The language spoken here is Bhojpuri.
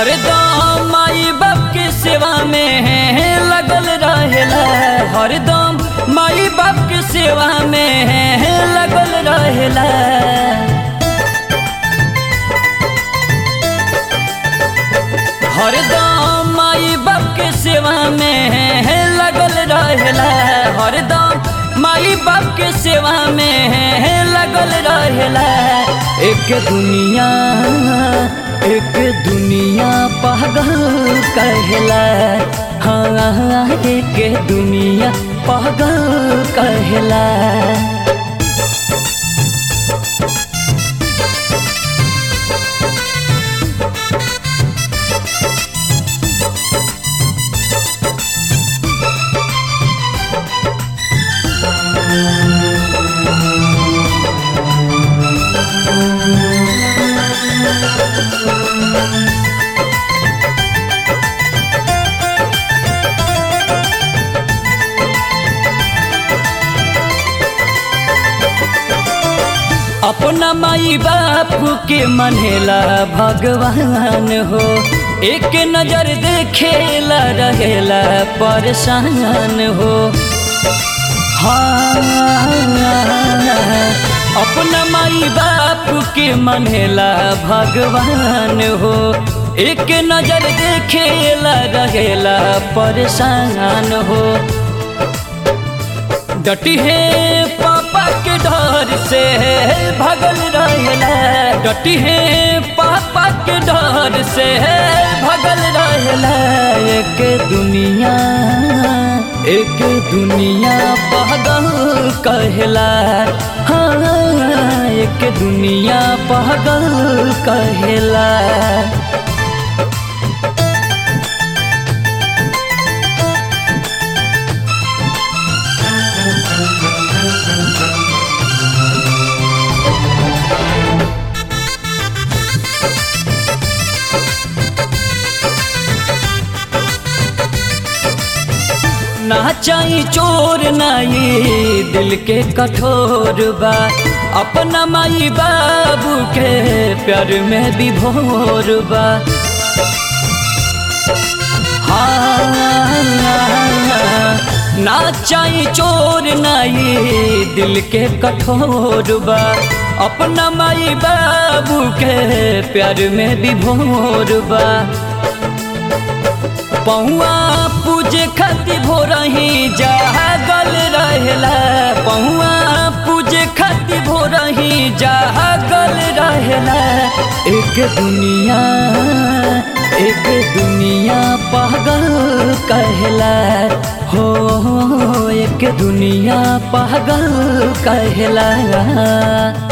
हरदम माई बाप के सेवा में लगल रहेला, हरदम माई बाप के सेवा में लगल रहेला। हरदम माई बाप के सेवा में लगल रहेला, हरदम माई बाप के सेवा में लगल रहेला। एक दुनिया पागल कहेला, हाँ एक दुनिया पागल कहेला। अपना माई बाप के मनेला भगवान हो, एक नजर देखेला रहेला परेशान हो। हाँ अपना माई बाप के मनेला भगवान हो, एक नजर देखेला रहेला परेशान हो। डटी है पापा के डर से भगल रहेला, डटी है पापा के डर से भगल रहेला। एक दुनिया पागल कहेला, हाँ एक दुनिया पागल कहेला। ना चाही चोर नाई दिल के कठोर बा, अपना माई बाबू के प्यार में विभोर बा। हाँ ना चाही चोर नाई दिल के कठोर बा, अपना माई बाबू के प्यार में विभोर बा। पहुआ पूजे खातिर भोरही जागल रहेला, पहुआ पूजे खातिर भोरही जागल रहेला। एक दुनिया पागल कहेला, हो एक दुनिया पागल कहेला।